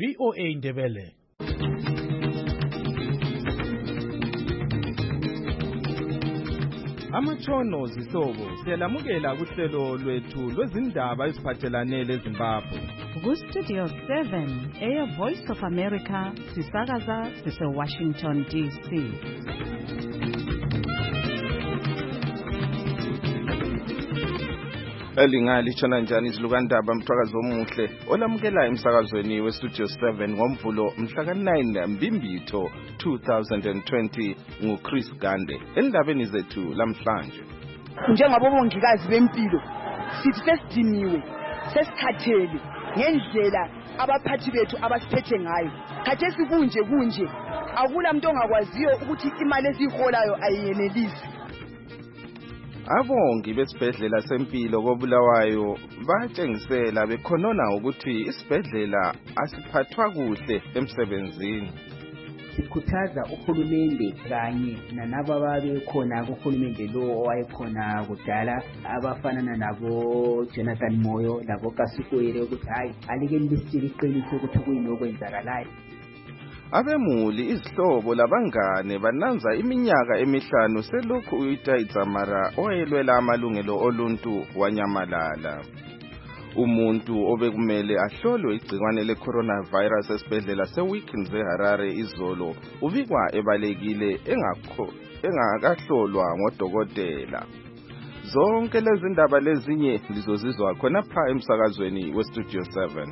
VOA Ndebele. Amatshono zihlobo siyalamukela kuhlelo lwethu lwezindaba eziphathelane leZimbabwe. Ku-Studio 7 Air Voice of America sisakaza sise-Washington DC. Elingalishona njani izilukandaba mthwakazi omuhle olamukela emsakazweni weStudio 7 ngomvulo mhla ka-9 Mbimbitho 2020 nguChris Gande. Endabeni zethu lamhlanje, njengabomongikazi bempilo sithi sesidiniwe sesikhathele ngendlela abaphathi bethu abasiphethe ngayo. Khathesi kunje akula muntu ongakwaziyo ukuthi imali esiholayo ayiyenelisi. Abongi besibhedlela sempilo koBulawayo batshengisela bekhonona ukuthi isibhedlela asiphathwa kuhle emsebenzini. Sikhuthaza uhulumende kanye nanabo ababekhona kuhulumende lo owayekhona kudala abafanana nabo Jonathan Moyo labo Kasukwere ukuthi hayi alike lisitshela iqiniso ukuthi kuyini okwenzakalayo. Abemuli, izihlobo labangane bananza iminyaka emihlanu selokhu uItaitsamara owayelwela amalungelo oluntu wanyamalala. Umuntu obekumele ahlolwe igcikwane le-coronavirus esibhedlela seWilkins eHarare izolo ubikwa ebalekile engakahlolwa ngodokotela. Zonke lezi ndaba lezinye lizozizwa khonapha emsakazweni weStudio 7.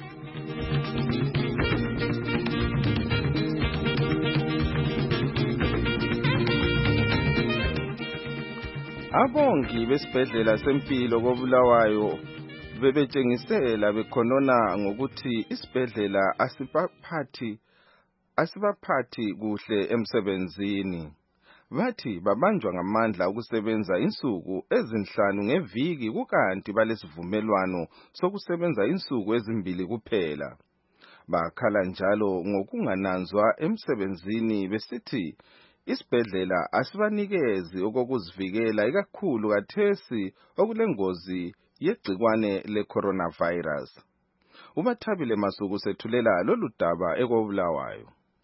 Abongi besibhedlela sempilo koBulawayo bebetshengisela bekhonona ngokuthi isibhedlela asibaphathi kuhle emsebenzini. Bathi babanjwa ngamandla ukusebenza insuku ezinhlanu ngeviki kukanti balesivumelwano sokusebenza insuku ezimbili kuphela. Bakhala njalo ngokungananzwa emsebenzini besithi isibhedlela asibanikezi okokuzivikela ikakhulu kathesi okulengozi yegcikwane le-coronavirus. Ubathabile Masuku sethulela lolu daba ekoBulawayo.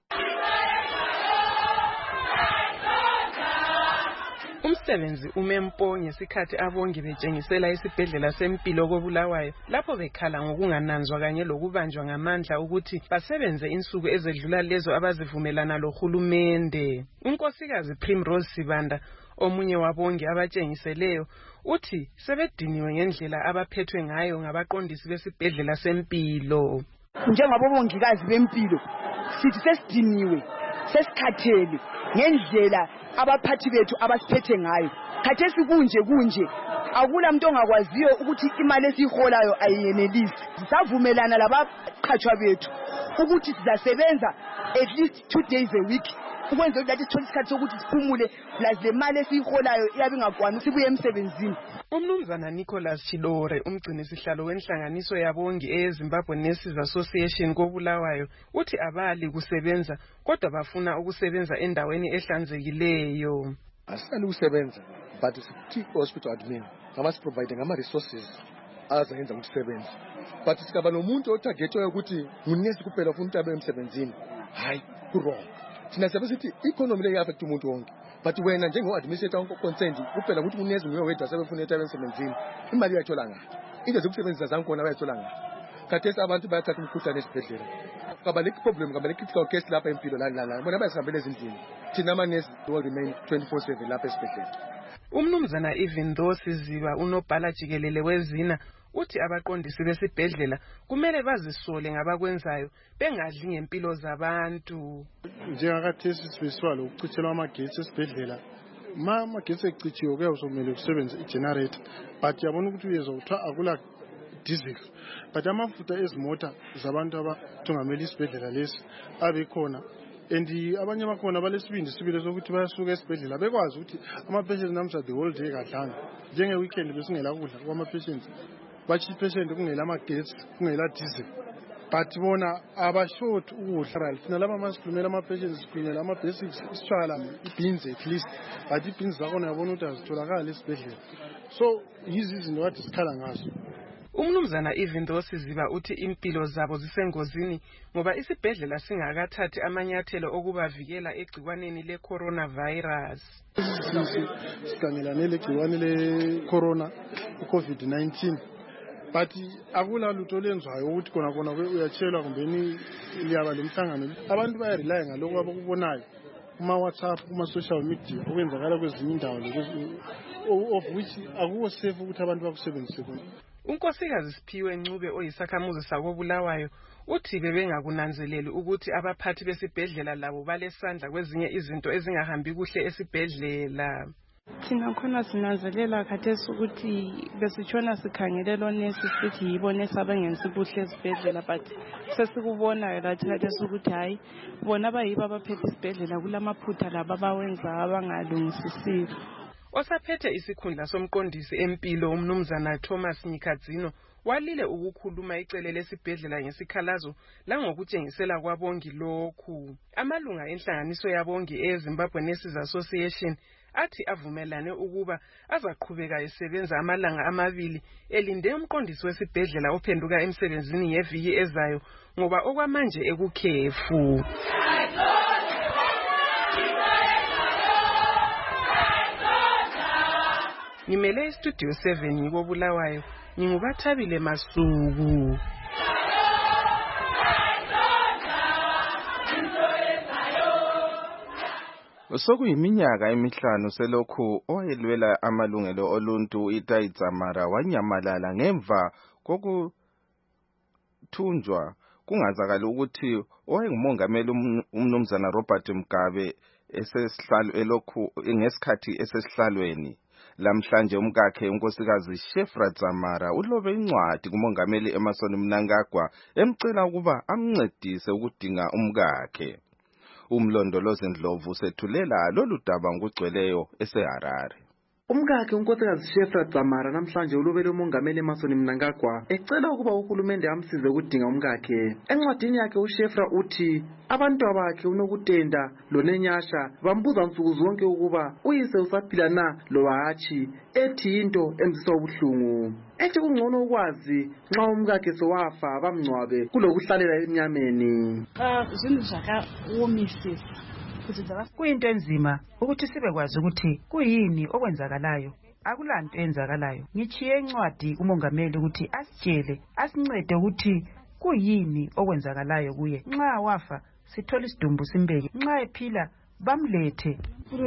Umsebenzi umempo ngesikhathi abongi betshengisela isibhedlela sempilo koBulawayo lapho bekhala ngokungananzwa kanye lokubanjwa ngamandla ukuthi basebenze insuku ezedlula lezo abazivumelana lohulumende. Unkosikazi Primrose Sibanda, omunye wabongi abatshengiseleyo, uthi sebediniwe ngendlela abaphethwe ngayo ngabaqondisi besibhedlela sempilo. Njengabomongikazi bempilo sithi sesidiniwe sesikhathele ngendlela abaphathi bethu abasiphethe ngayo. Khathesi kunje akula muntu ongakwaziyo ukuthi imali esiholayo ayiyenelisi. Sisavumelana labaqhatshwa bethu ukuthi sizasebenza at least 2 days a week ukwenza ukuthi sithole isikhathi sokuthi siphumule plus le mali esiholayo iyabe ingakwanisi sibuye emsebenzini. Umnumzana Nicholas Chilore, umgcinisihlalo wenhlanganiso yabongi eZimbabwe Nurses Association koBulawayo, uthi abali kusebenza kodwa bafuna ukusebenza endaweni ehlanzekileyo. Asali ukusebenza but sithi hospital admin ngabasiprovide ngama-resources azayenza ukusebenza, but sikaba nomuntu otargetwayo ukuthi ngunesi kuphela ufuna ukuthi abe emsebenzini. Hayi, wrong. Thina siyabe sithi economy le i-affect umuntu wonke, but wena njengo-administrator concerned kuphela ukuthi unesi nguye wedwa sebefuna ukuthi abe emsebenzini. Imali uyayithola ngaphi? Into zokusebenzisa zakhona bayayithola ngaphi? Khathesi abantu bayathatha umkhuhlane esibhedlela. Kabaleki problem, kabaleki critical case lapha empilo la. Bona bayasihambela ezindlini. Thina amanesi will remain 24/7 lapha esibhedlela. Umnumzana even though Siziba unobhala jikelele wezina uthi abaqondisi besibhedlela kumele bazisole ngabakwenzayo bengadli ngempilo zabantu. Njengakathesi sibiswa lokucitshelwa amagetsi esibhedlela. Amagetsi ecitshiwe kuyawusomele kusebenza igenerator, but yabona ukuthi uyezotha akula diesel. But amafutha ezimota zabantu abathungamela isibhedlela lesi abekhona, and abanye bakhona balesibindi sibile sokuthi bayasuka esibhedlela bekwazi ukuthi ama-patients namhla the whole day kadlanga. Njenge-weekend besingela kudla kwama-patients, bathi i-patient kungela amagetsi kungela diesel, but bona abashort ukudla. Thina laba masikhulumela ama-patients sikhulumela ama-basics, isitshwala, i-beans at least, but i-beans zakhona yabona ukuthi azitholakali esibhedlela. So yizi izinto kathi sikhala ngazo. Umnumzana Ivindo Siziba uthi impilo zabo zisengozini ngoba isibhedlela singakathathi amanyathelo okubavikela egciwaneni le-coronavirus. Sikhangelane legciwane le-corona, i-COVID-19. But akula lutho lenzwayo ukuthi khona uyatshelwa kumbeni liyaba lemhlangano. Abantu bayarely ngalokho abakubonayo kuma-WhatsApp, kuma-social media okwenzakala kwezinye indawo of which akuwo safe ukuthi abantu bakusebenzise khona. uNkosikazi Siphiwe Ncube oyisakhamuzi sakobulawayo uthi bebengakunanzeleli ukuthi abaphathi besibhedlela labo balesandla kwezinye izinto ezingahambi kuhle esibhedlela. Thina khona sinanzelela khathesi ukuthi besitshona sikhangelela onesi sithi yibo nesi abangenzi kuhle esibhedlela, but sesikubonayo lathi khathesi ukuthi hayi bona bayibo abaphethe isibhedlela kulamaphutha laba abawenza abangalungisisiyo. Osaphethe isikhundla somqondisi empilo umnumzana Thomas Nyikadzino walile ukukhuluma icele lesibhedlela ngesikhalazo langokutshengisela kwabongi lokhu. Amalunga enhlanganiso yabongi eZimbabwe Nurses Association athi avumelane ukuba azaqhubeka esebenza amalanga amabili elinde umqondisi wesibhedlela ophenduka emsebenzini ngeviki ezayo ngoba okwamanje ekukhefu. Ngimele Studio 7 ngikobulawayo ngingubathabile Masuku. Sokuyiminyaka emihlanu selokhu owayelwela amalungelo oluntu Itai Dzamara wanyamalala ngemva kokuthunjwa kungazakala ukuthi owayengumongameli umnumzana Robert Mugabe ngesikhathi esesihlalweni. Lamhlanje umkakhe unkosikazi Shefra Dzamara ulobe incwadi kumongameli Emmerson Mnangagwa emcela ukuba amncedise ukudinga umkakhe. Umlondolozi Ndlovu sethulela lolu daba ngugcweleyo eseHarare. Umkakhe unkosikazi Shefra Dzamara namhlanje ulobele umongameli Emmerson Mnangagwa ecela ukuba uhulumende amsize ukudinga umkakhe. Encwadini yakhe uShefra uthi abantu bakhe unokutenda lonenyasha bambuza nsuku zonke ukuba uyise usaphila na lo hatshi, ethi into emzisa ubuhlungu. Ethi kungcono ukwazi nxa umkakhe sowafa bamngcwabe kulokuhlalela emnyameni. Zinto zakawomisisa kuyinto enzima ukuthi sibekwazi ukuthi kuyini okwenzakalayo. Akulanto enzakalayo. Ngichiye incwadi umongameli ukuthi asitshele, asincede ukuthi kuyini okwenzakalayo kuye. Nxa wafa sithola isidumbu simbeke, nxa ephila bamlethe.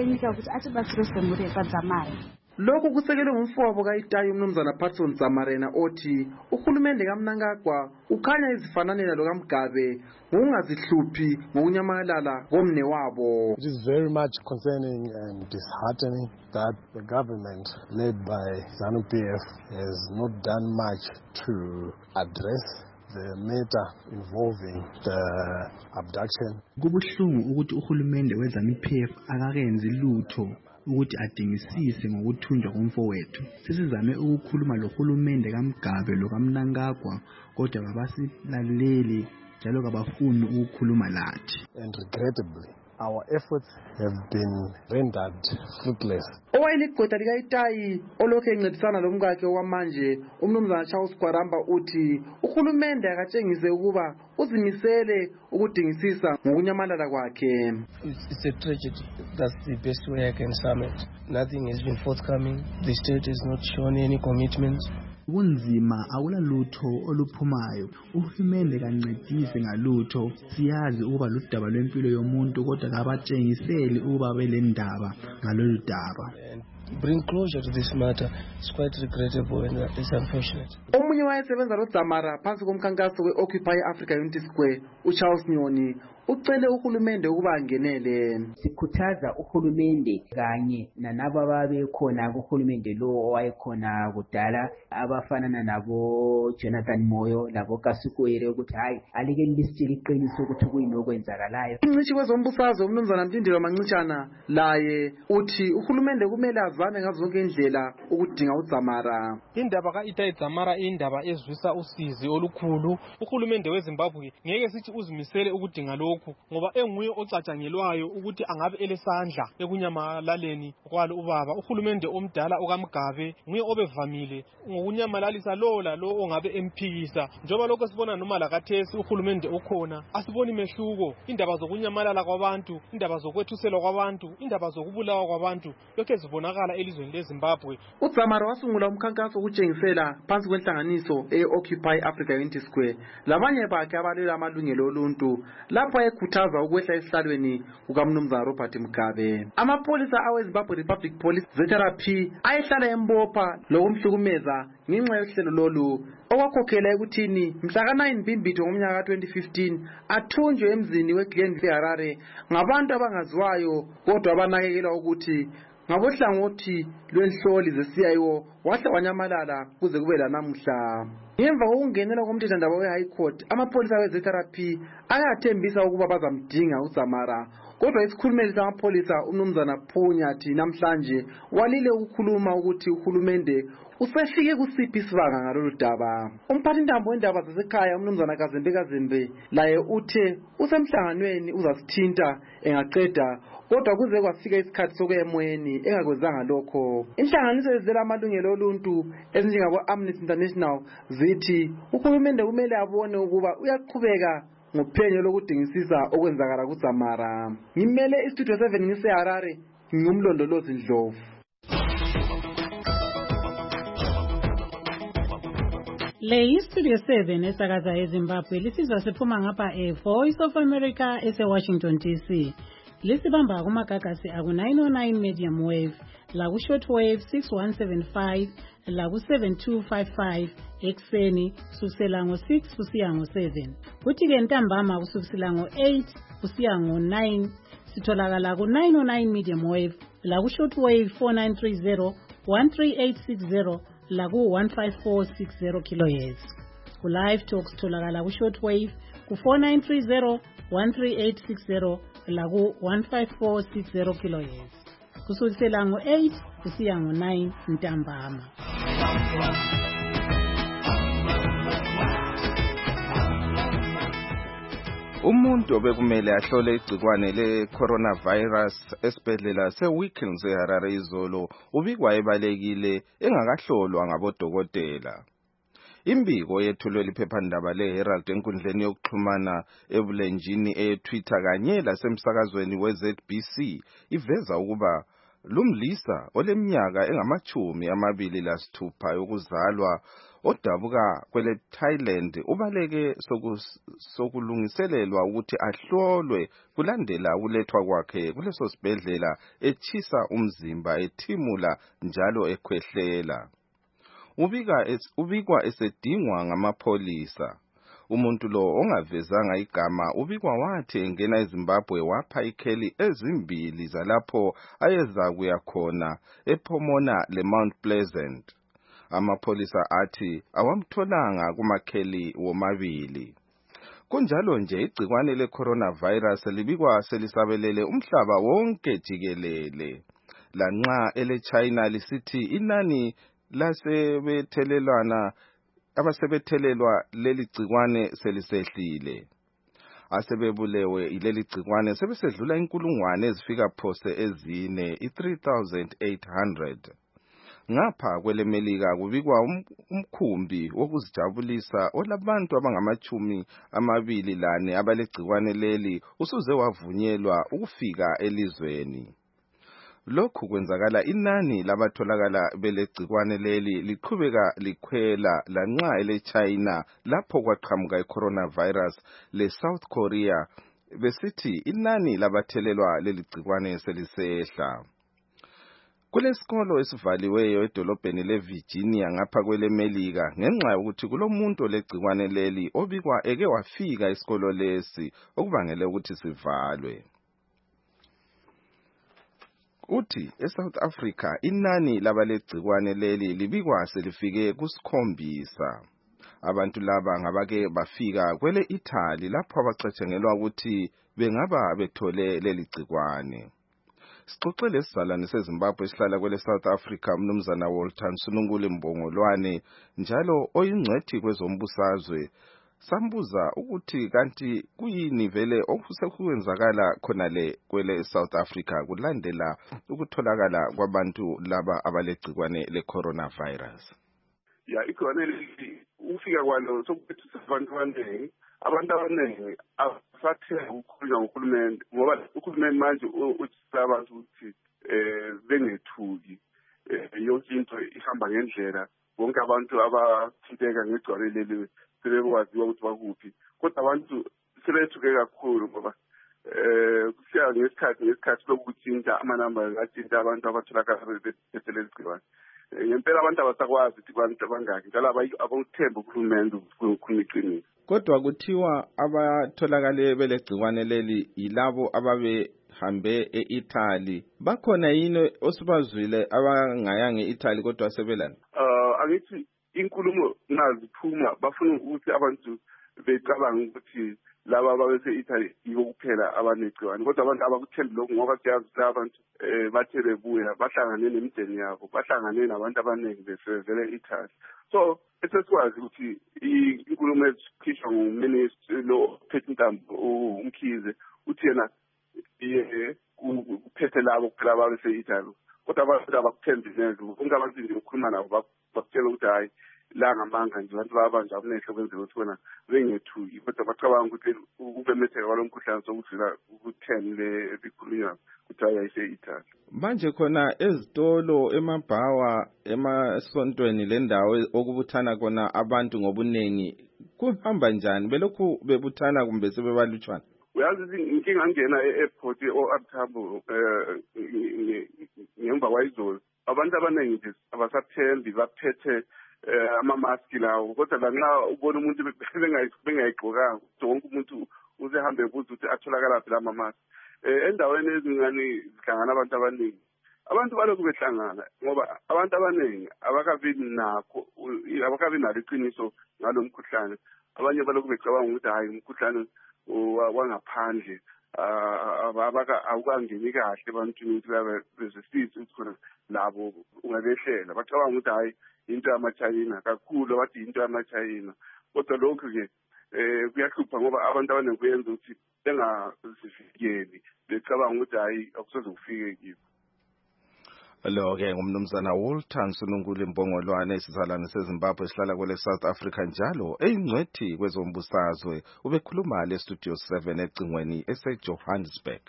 Lokhu kusekelwe ngumfowabo kaItai umnumzana Patson Dzamarena othi uhulumende kaMnangagwa ukhanya izifananela lo kaMgabe ngokungazihluphi ngokunyamalala komne wabo. It is very much concerning and disheartening that the government led by ZANU-PF has not done much to address the matter involving the abduction. Kubuhlungu ukuthi uhulumende weZANU-PF akakenzi lutho ukuthi adingisise ngokuthunjwa komfowethu. Sisizame ukukhuluma lohulumende kaMgabe lo kaMnangagwa kodwa babasilaleli njalo kabafuni ukukhuluma lathi. And regrettably our efforts have been rendered fruitless. Owayeligqwetha likaItai olokhu encedisana lomkakhe wamanje umnumzana Charles Kwaramba uthi uhulumende akatshengise ukuba uzimisele ukudingisisa ngokunyamalala kwakhe. It's a tragedy. That's the best way I can sum it. Nothing has been forthcoming. The state has not shown any commitment. Kunzima awula lutho oluphumayo. Uhulumende kancedise ngalutho. Siyazi ukuba ludaba lwempilo yomuntu kodwa kabatshengiseli ukuba belendaba ngalolu daba. Bring closure to this matter. It's quite regrettable and it's unfortunate. Omunye wayesebenza loDzamara phansi komkhankaso we-Occupy Africa Unity Square uCharles Nyoni ucele uhulumende ukuba angenele. Sikhuthaza uhulumende kanye nanabo ababekhona kuhulumende lo owayekhona kudala abafanana nabo Jonathan Moyo labo Kasukwere ukuthi hayi alike lisitshela iqiniso ukuthi kuyini okwenzakalayo. Umncitshi wezombusazwe umnumzana Mtindelo Mancitshana laye uthi uhulumende kumele azame ngazo zonke indlela ukudinga uDzamara. Indaba kaItai Dzamara indaba ezwisa usizi olukhulu. Uhulumende weZimbabwe ngeke sithi uzimisele ukudinga lokhu ngoba enguye ocatshangelwayo ukuthi angabe elesandla ekunyamalaleni kwalo ubaba. Uhulumende omdala okaMgabe nguye obevamile ngokunyamalalisa lo lalo ongabe emphikisa. Njoba lokho sibona noma lakathesi uhulumende okhona asiboni mehluko. Indaba zokunyamalala kwabantu, indaba zokwethuselwa kwabantu, indaba zokubulawa kwabantu lokho ezibonakala elizweni leZimbabwe. uDzamara wasungula umkhankaso ukutshengisela phansi kwenhlanganiso e-Occupy Africa Unity Square labanye bakhe abalwela amalungelo oluntu lapho ekhuthaza ukwehla esihlalweni kukaMnumzana Robert Mugabe. Amapholisa aweZimbabwe Republic Police ZRP ayehlala embopha lokumhlukumeza ngenxa yohlelo lolu okwakhokhela ekuthini mhla ka-9 Mbimbitho ngomnyaka ka-2015 athunjwe emzini weGlenville eHarare ngabantu abangaziwayo kodwa abanakekelwa ukuthi ngabohlangothi lwenhloli ze-CIO wahle wanyamalala kuze kube lanamuhla. Ngemva kokungenela komthethwandaba we-High Court, amapholisa we-ZRP ayathembisa ukuba bazamdinga uDzamara. Kodwa isikhulumeli samapholisa uMnumzana Phunyathi namhlanje walile ukukhuluma ukuthi uhulumende usefike kusiphi isibanga ngalolu daba. Umphathintambo wendaba zasekhaya uMnumzana Kazembe laye uthe usemhlanganweni uzasithinta engaqeda kodwa kuze kwafika isikhathi sokuya emoyeni engakwenzanga lokho. Inhlanganiso ezizela amalungelo oluntu ezinjengabo Amnesty International zithi uhulumende kumele abone ukuba uyaqhubeka ngophenyo lokudingisisa okwenzakala kuDzamara. Ngimele iStudio 7 ngiseHarare, ngumlondolozi Ndlovu. Le iStudio 7 esakaza eZimbabwe lisizwa siphuma ngapha eVoice of America eseWashington DC. Lisibamba kumagagasi aku-909 medium wave, laku-shortwave 6175, laku-7255 ekseni kusukela ngo-6 kusiya ngo-7. Kuthi-ke ntambama kusukela ngo-8 kusiya ngo-9 sitholakala ku-909 medium wave, laku-shortwave 4930, 13860, laku-15460 kHz. Ku-live talk sitholakala ku-shortwave ku-4930, 13860, laku-15460 kHz. Kusukela ngo-8 kusiya ngo-9 ntambama. Umuntu obekumele ahlole igcikwane le-coronavirus esibhedlela se-Weekends eHarare izolo ubikwa ebalekile engakahlolwa ngabodokotela. Imbiko yethulwe liphephandaba le-Herald enkundleni yokuxhumana ebulenjini e-Twitter kanye lasemsakazweni we-ZBC iveza ukuba lumlisa oleminyaka engama-26 yokuzalwa odabuka kwele Thailand ubaleke sokulungiselelwa ukuthi ahlolwe kulandela ukulethwa kwakhe kuleso sibhedlela etshisa umzimba ethimula njalo ekhwehlela. Ubikwa esedingwa ngamapholisa. Umuntu lo ongavezanga igama ubikwa wathi engena eZimbabwe wapha ikheli ezimbili zalapho ayeza kuya khona ePomona leMount Pleasant. Amapholisa athi awamtholanga kumakheli womabili. Kunjalo nje igcikwane le-coronavirus libikwa selisabelele umhlaba wonke jikelele. Lanxa ele-China lisithi inani abasebethelelwa leli gcikwane selisehlile. Asebebulewe ileli gcikwane sebesedlula inkulungwane ezifika phose ezine, 3,800. Ngapha kwelemelika kubikwa umkhumbi wokuzijabulisa olabantu abangama-24 abalegcikwane leli usuze wavunyelwa ukufika elizweni. Lokhu kwenzakala inani labatholakala belegcikwane leli liqhubeka likhwela lanxa ele-China lapho kwaqhamuka i-coronavirus le-South Korea besithi inani labathelelwa leli gcikwane selisehla. Kulesikolo esivaliweyo edolobheni leVirginia ngapha kwelemelika ngenxa yokuthi kulomuntu olegcikwane leli obikwa eke wafika isikolo lesi okubangele ukuthi sivalwe. Uthi eSouth Africa inani labalegcikwane leli libikwa selifike ku-7. Abantu laba ngabake bafika kwele Italy lapho abacatshangelwa ukuthi bengaba bethole leli gcikwane. Sixoxele isizalwane seZimbabwe esihlala kwele South Africa umnumzana Walton Sunungule Mbongolwane njalo oyingcwethi kwezombusazwe. Sambuza ukuthi kanti kuyini vele okusekwenzakala khona le kwele South Africa kulandela ukutholakala kwabantu laba abalegcikwane le-coronavirus. Ya igciwane ufika kwalo sokuphethisa abantu abaningi abasathemba ukukhulunywa ngohulumende ngoba uhulumende manje uthisa abantu ukuthi bengethuki yonke into ihamba ngendlela bonke abantu abathinteka ngegciwane leli sebekwaziwa ukuthi bakuphi kodwa abantu sebethuke kakhulu ngoba kusiya ngesikhathi lokuthinta amanamba athinta abantu abatholakala beselezi gciwane. Ngempela abantu abasakwazi ukuthi abantu abangaki njalo abakuthemba uhulumende ukukhuluma iqiniso. Kodwa kuthiwa abatholakale belegcikwane leli yilabo ababehambe e-Italy. Bakhona yini osibazwile abangayanga e-Italy kodwa sebelana? Angithi inkulumo naziphuma bafuna ukuthi abantu becabanga ukuthi laba abase-Italy yibo kuphela abanegciwane kodwa abantu abakuthembi lokhu ngoba siyazi ukuthi abantu bathe bebuya bahlangane nemindeni yabo bahlangane nabantu abaningi besevele e-Italy. So esesikwazi ukuthi inkulumo ezikhishwa nguministri lo phethe intambo uMkhize uthi yena kuphethe labo kuphela abase-Italy kodwa abantu abakuthembi neze bonke abantu nje ukukhuluma nabo bakutshela ukuthi hayi la ngamanga nje abantu babanja kunehlo kwenzeka ukuthi wena bengethuki kodwa bacabanga ukuthi ukubemetheka kwalo mkhuhlane sokudlula ku-10 le bikhulunywa ukuthi ayayise-Italy. Manje khona ezitolo emabhawa emasontweni lendawo okubuthana khona abantu ngobuningi kuhamba njani belokhu bebuthana kumbe sebebalutshwana? Uyazi inkinga angena e-airport o-Artambo ngemva kwayizolo abantu abaningi nje abasathembi baphethe amamaski lawo kodwa lanxa ubona umuntu bengayigqokanga wonke umuntu usehambe ebuza ukuthi atholakala phi la mamaski. Endaweni ezingani zihlangana abantu abaningi abantu balokhu behlangana ngoba abantu abaningi abakabi nalo iqiniso ngalo mkhuhlane. Abanye balokhu becabanga ukuthi hayi umkhuhlane wangaphandle awukangeni kahle ebantwini ukuthi bezesisi ukuthi khona labo ungabehlela bacabanga ukuthi hayi into yamachayina kakhulu bathi into yamachayina kodwa lokhu-ke kuyahlupha ngoba abantu abaningi kuyenza ukuthi bengazivikeli becabanga ukuthi hayi akusoze kufike kibo. Lo-ke ngumnumzana Walton Sunungule Mbongolwane isizalwane seZimbabwe esihlala kwele South Africa njalo eyingcwethi kwezombusazwe ubekhuluma le Studio 7 ecingweni ese-Johannesburg.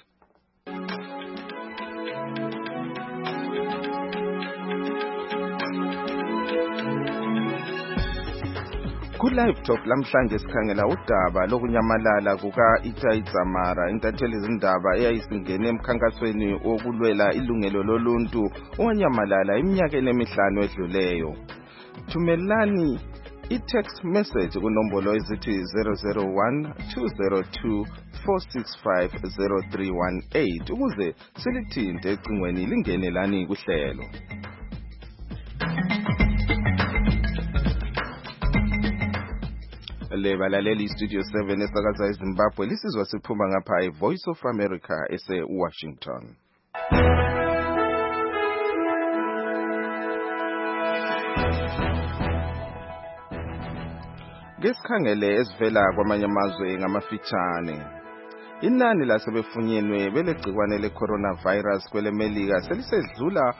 Ku-Live Talk lamhlanje sikhangela udaba lokunyamalala kuka-Itai Dzamara intatheli izindaba eyayisingene emkhankasweni wokulwela ilungelo loluntu owanyamalala iminyakeni emihlanu edluleyo. Thumelani i-text message kunombolo ezithi 001-202-465-0318 ukuze silithinte ecingweni lingene lani kuhlelo. Lebalaleli Studio 7 esakaza eZimbabwe lisizwa siphuma ngapha eVoice of America ese-Washington. Ngesikhangele esivela kwamanye amazwe ngamafitshane. Inani lasebefunyenwe belegcikwane le-coronavirus kwele Melika selisedlula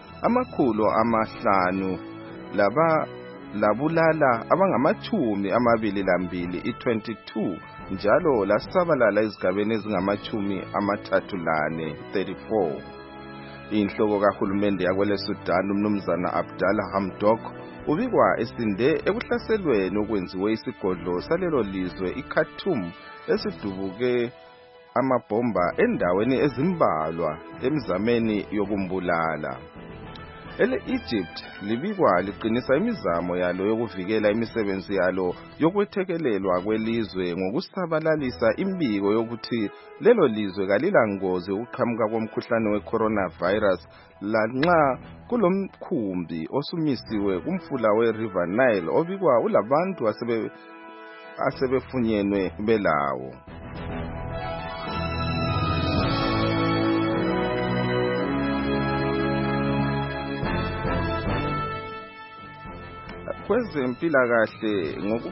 500 labulala abangama-22 i-22 njalo lasabalala izigabeni ezingama-34. Inhloko kahulumende yakwele Sudan umnumzana Abdallah Hamdok ubikwa esinde ekuhlaselweni okwenziwe isigodlo salelo lizwe iKhartoum esidubuke amabhomba endaweni ezimbalwa emizameni yokumbulala. Ele-Egypt libikwa liqinisa imizamo yalo yokuvikela imisebenzi yalo yokwethekelelwa kwelizwe ngokusabalalisa imbiko yokuthi lelo lizwe kalilangozi ukuqhamuka komkhuhlane we-coronavirus lanxa kulomkhumbi osumisiwe kumfula we-River Nile obikwa ulabantu asebefunyenwe belawo. kwezempilakahle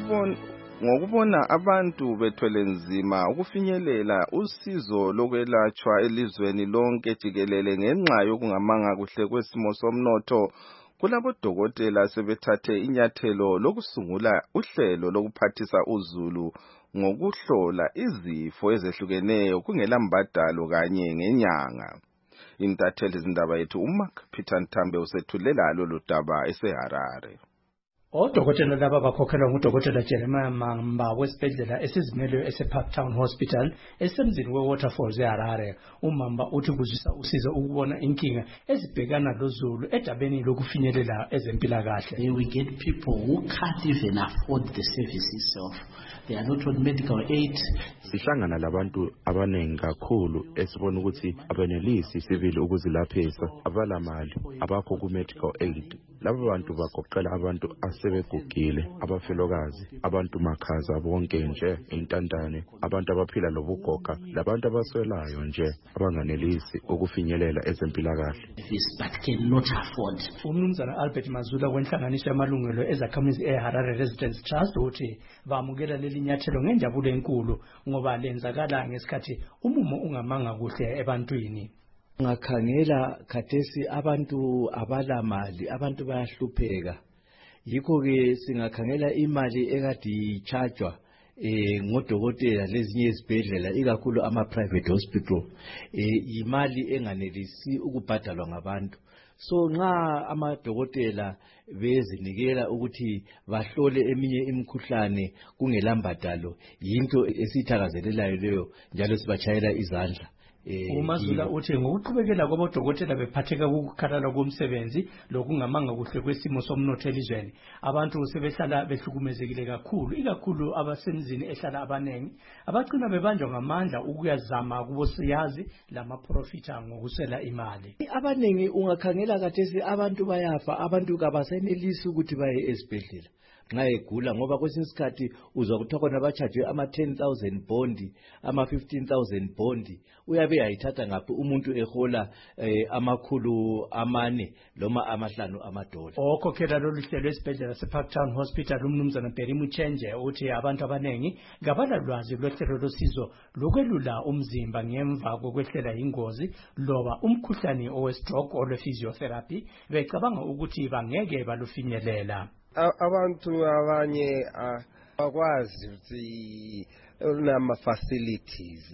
ngokubona abantu bethwele nzima ukufinyelela usizo lokwelatshwa elizweni lonke jikelele ngenxa yokungamanga kuhle kwesimo somnotho, kulabodokotela sebethathe inyathelo lokusungula uhlelo lokuphathisa uzulu ngokuhlola izifo ezehlukeneyo kungela mbadalo kanye ngenyanga. Intatheli zindaba yethu uMark Peter Nthambe usethulela lolu daba eseHarare. Odokotela laba bakhokhelwa ngudokotela Jeremiah Mamba wesibhedlela esizimeleyo eseParktown Hospital esemzini weWaterfalls eHarare. UMamba uthi kuzwisa usizo ukubona inkinga ezibhekana lozulu edabeni lokufinyelela ezempilakahle. We get people who can't even afford the service itself. They are not on medical aid. Sihlangana labantu abanengi kakhulu esibona ukuthi abenelisi sivile ukuzilaphisa, abalamali, abakho ku medical aid. Labo bantu bagoqela abantu asebegugile, abafelokazi, abantu makhaza bonke nje, intandane, abantu abaphila lobugoga, labantu abaswelayo nje abanganelisi ukufinyelela ezempilakahle. But cannot afford. Umnumzana Albert Mazula wenhlanganiso yamalungelo ezakhamizi eHarare Residents Trust uthi bamukela leli nyathelo ngenjabulo enkulu ngoba lenzakala ngesikhathi umumo ungamanga kuhle ebantwini. Ngakhangela khathesi abantu abalamali, abantu bayahlupheka. Yikho ke singakhangela imali ekade ichargewa ngodokotela lezinye izibhedlela ikakhulu ama private hospital, imali enganelisi ukubhadalwa ngabantu. So nxa amadokotela bezinikela ukuthi bahlole eminye imikhuhlane kungela mbadalo, yinto esithakazelelayo leyo njalo sibachayela izandla. Umazula uthi ngokuqhubekela kwabodokotela bephatheka ukukhalala komsebenzi lokungamanga kuhle kwesimo somnotho elizweni, abantu sebehlala behlukumezekile kakhulu, ikakhulu abasemzini ehlala abanengi abagcina bebanjwa ngamandla ukuyazama kubosiyazi lamaprofita ngokusela imali. Abanengi ungakhangela khathesi abantu bayafa, abantu kabasenelisi ukuthi baye esibhedlela nxa egula, ngoba kwesinye isikhathi uzwa kuthiwa khona bachajwe ama 10,000 bondi, ama 15,000 bondi. Uyabe yayithatha ngaphi umuntu ehola amakhulu amane noma amahlanu amadola. Okhokhela lolu hlelo esibhedlela seParktown Hospital umnumzana Perimu Chenje uthi abantu abanengi ngabalalwazi lwehlelo losizo lokwelula umzimba ngemva kokwehlela ingozi loba umkhuhlane owestroke olwe physiotherapy, becabanga ukuthi bangeke balufinyelela. Abantu abanye bakwazi ukuthi unama facilities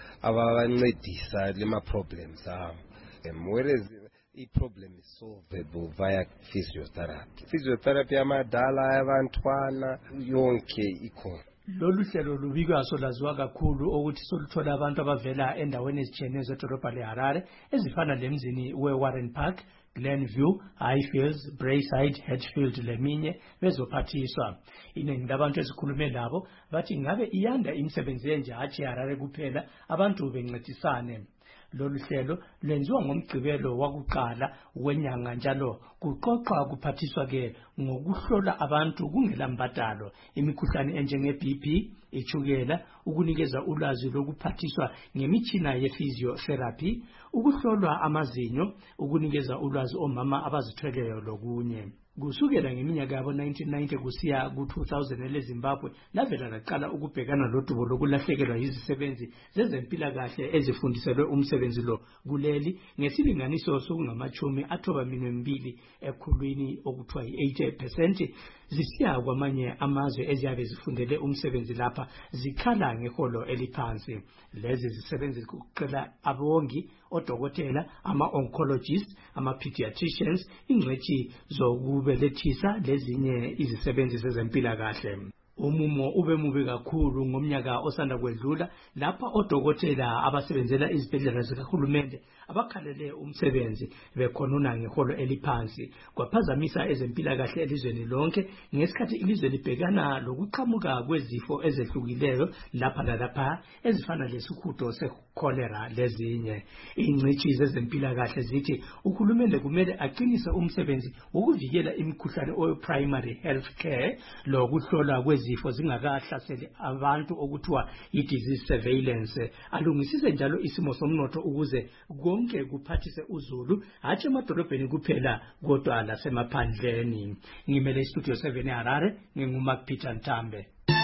ababancedisa lema problems abo, whereas i-problem is solvable via physiotherapy yamadala, abantwana, yonke ikhona. Lolu hlelo lubikwa solaziwa kakhulu ukuthi soluthola abantu abavela endaweni ezitshiyeneyo zedolobha leHarare ezifana lemzini weWarren Park, Glenview, Highfields, Braeside, Hatfield leminye bezophathiswa. Iningi labantu esikhulume labo bathi ngabe iyanda imisebenzi enje hatshi Harare kuphela, abantu bencedisane. Lolu hlelo lwenziwa ngomgqibelo wakuqala wenyanga njalo kuqoqwa kuphathiswa ke ngokuhlola abantu kungela mbadalo imikhuhlane enjenge BP, ichukela, ukunikeza ulwazi lokuphathiswa ngemitshina ye-physiotherapy, ukuhlolwa amazinyo, ukunikeza ulwazi omama abazithweleyo lokunye. Kusukela ngeminyaka yabo 1990 kusiya ku-2000 eleZimbabwe lavela laqala ukubhekana lodubo lokulahlekelwa yizisebenzi zezempilakahle ezifundiselwe umsebenzi lo kuleli ngesilinganiso sokungama-92 ekhulwini okuthiwa yi-80% zisiya kwamanye amazwe eziyabe zifundele umsebenzi lapha zikhala ngeholo eliphansi. Lezi zisebenzi kuqela abongi, odokotela, ama-oncologists, ama-pediatricians, ingcwethi zokubelethisa lezinye izisebenzi zezempilakahle. Umumo ube mubi kakhulu ngomnyaka osanda kwedlula lapha odokotela abasebenzela izibhedlela zikahulumende abakhalele umsebenzi bekhonuna ngeholo eliphansi kwaphazamisa ezempilakahle elizweni lonke ngesikhathi ilizwe libhekana lokuqhamuka kwezifo ezehlukileyo lapha lalapha ezifana lesihudo secholera lezinye. Ingcitshi zezempilakahle zithi uhulumende kumele aqinise umsebenzi wokuvikela imikhuhlane owe primary health care lokuhlola kwezi zifo zingakahlaseli abantu okuthiwa i-disease surveillance. Alungisise njalo isimo somnotho ukuze konke kuphathise uzulu, hatshi emadolobheni kuphela kodwa lasemaphandleni. Ngimele istudio 7 eHarare, nginguMark Peter Ntambe.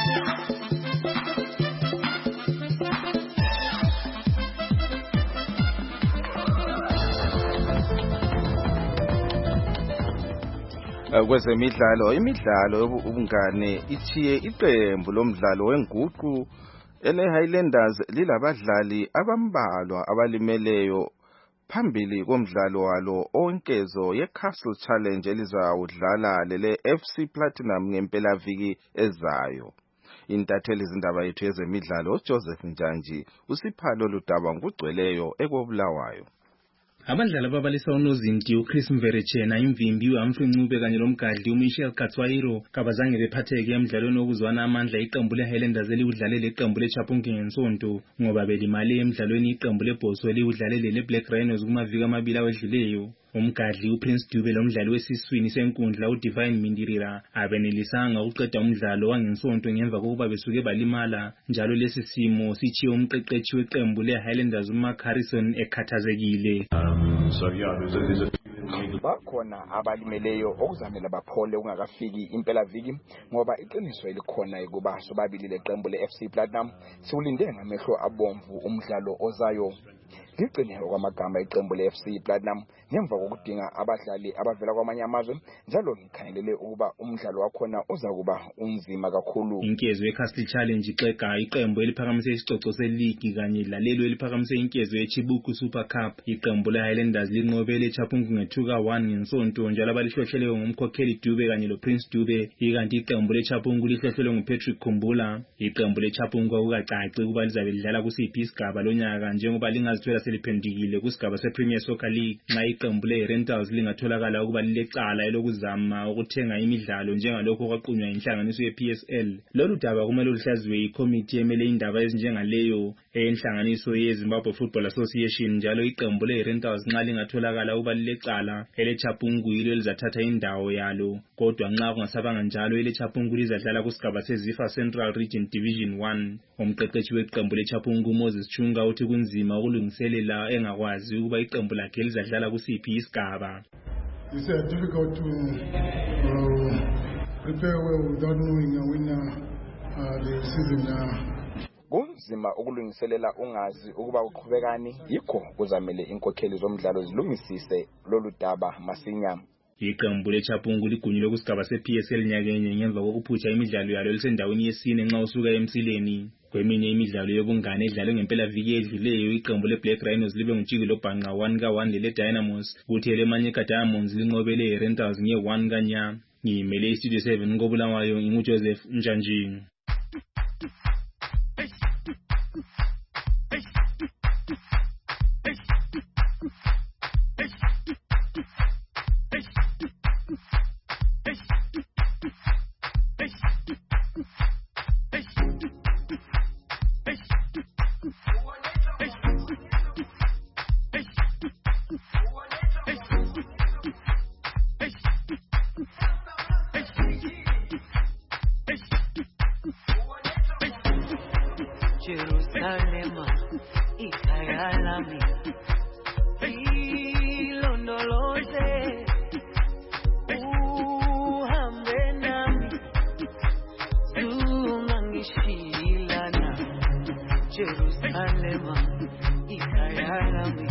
Kwezemidlalo, imidlalo yobungane ithiye iqembu lomdlalo wenguqu ele-Highlanders lilabadlali abambalwa abalimeleyo phambili komdlalo walo onkezo ye-Castle Challenge elizawudlala lele FC Platinum ngempelaviki ezayo. Intatheli izindaba yethu yezemidlalo Joseph Njanji usiphalo ludaba ngugcweleyo ekobulawayo. Abadlali ababalisa unozinti uChris Mverechena, imvimbi uHumphrey Ncube kanye lomgadli uMichelle Katswairo kabazange bephatheke emidlalweni wokuzwana amandla iqembu leHighlanders eliwudlalele iqembu leChapunki ngensonto ngoba belimale emidlalweni iqembu leBoso eliwudlalele leBlack Rhinos kumaviki amabili awedluleyo. Umgadli uPrince Dube lomdlali wesiswini senkundla uDivine Mindirira abenelisanga ukuqeda umdlalo wangensonto ngemva kokuba besuke balimala, njalo lesi simo sichiye umqeqeshi weqembu leHighlanders uMark Harrison ekhathazekile. Bakhona abalimeleyo okuzamela baphole ungakafiki impelaviki ngoba iqiniso elikhona ukuba sobabili leqembu leFC Platinum siwulinde ngamehlo abomvu umdlalo ozayo. Liqine okwamagama iqembu leFC Platinum ngemva kokudinga abadlali abavela kwamanye amazwe, njalo ngikhangelele ukuba umdlalo wakhona uzakuba unzima kakhulu. Inkezo yeCastle Challenge ixega iqembu eliphakamise isicoco seligi kanye lalelo eliphakamise inkezo yeChibuku Super Cup. Iqembu leHighlanders linqobele eChapungu nge2-1 ngensonto, njalo abalihlohleleyo ngumkhokheli Dube kanye loPrince Dube, ikanti iqembu leChapungu lihlohlelwe nguPatrick Khumbula. Iqembu leChapungu akukacaci ukuba lizabe lidlala kusiphi isigaba lonyaka njengoba lingazithola seliphendukile kusigaba sePremier Soccer League. Nxa iqembu leRentals lingatholakala ukuba lilecala elokuzama ukuthenga imidlalo njengalokho kwaqunywa inhlanganiso yePSL. Lolu daba kumele luhlazwe ikomiti emele indaba ezinjengaleyo enhlanganiso yeZimbabwe Football Association, njalo iqembu leRentals nxa lingatholakala ukuba lilecala eleChapungu yilo elizathatha indawo yalo, kodwa nxa kungasabanga njalo eleChapungu lizadlala kusigaba seZifa Central Region Division 1. Umqeqeshi weqembu leChapungu Moses Chunga uthi kunzima ukulungiselela engakwazi ukuba iqembu lakhe lizadlala kusiphi isigaba. It's difficult to prepare well without knowing when the season kunzima ukulungiselela ungazi ukuba uqhubekani, yikho kuzamele inkokheli zomdlalo zilungisise lolu daba masinya. Iqembu leChapungu ligunyule kusigaba sePSL nyakenye ngemva kokuphutsha imidlalo yalo elisendaweni yesine nxa usuka emsileni. Kweminye imidlalo yobungane edlalwe ngempelaviki edluleyo, iqembu leBlack Rhinos libe ngutshiki lobhanqa 1-1 leleDynamos, kuthi eleManyika Diamonds linqobele iRentals nge1 kanya. Ngimele iStudio 7 kobulawayo nginguJoseph Njanji. Jerusalema, ikayalami, ilondoloze, uhambe nami, zungangishilana. Jerusalema, ikayalami,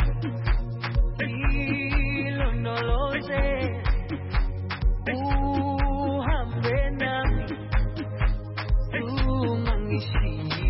ilondoloze, uhambe nami, zungangishilana.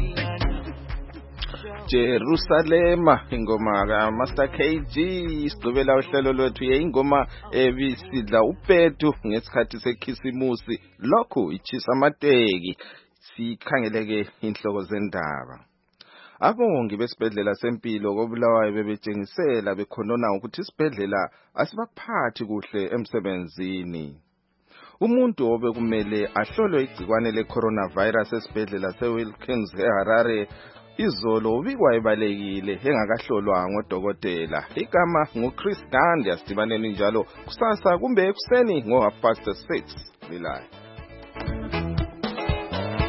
Jerusalema, ingoma ka Master KG. Sigqibela uhlelo lwethu yeingoma ebisidla uPetu ngesikhathi sekhisimusi, lokhu ichisa amateki. Sikhangeleke inhloko zendaba. Abongi besibhedlela sempilo kobulawayo bebetshengisela bekhonona ukuthi isibhedlela asibaphathi kuhle emsebenzini. Umuntu obekumele ahlolwe igcikwane leCoronavirus esibhedlela seWilkins eHarare izolo ubikwa ebalekile engakahlolwa ngodokotela. Igama nguChris Gandhi. Asidibaneni njalo kusasa kumbe ekuseni ngo 6:30 lilayo.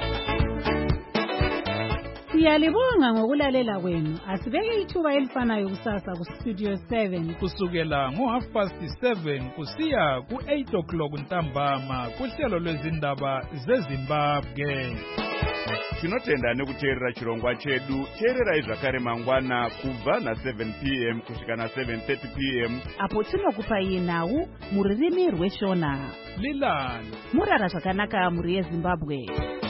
Siyalibonga ngokulalela kwenu. Asibeke ithuba elifanayo kusasa kuStudio 7 kusukela ngo7:30 kusiya ku8 o'clock ntambama kuhlelo lwezindaba zeZimbabwe. Tinotenda nekuteerera chirongwa chedu. Teerera zvakare mangwana kubva na7 p.m. kusvika na7:30 p.m. apo tinokupai nhau muririmi rweShona. Lilani murara zvakanaka muri yeZimbabwe.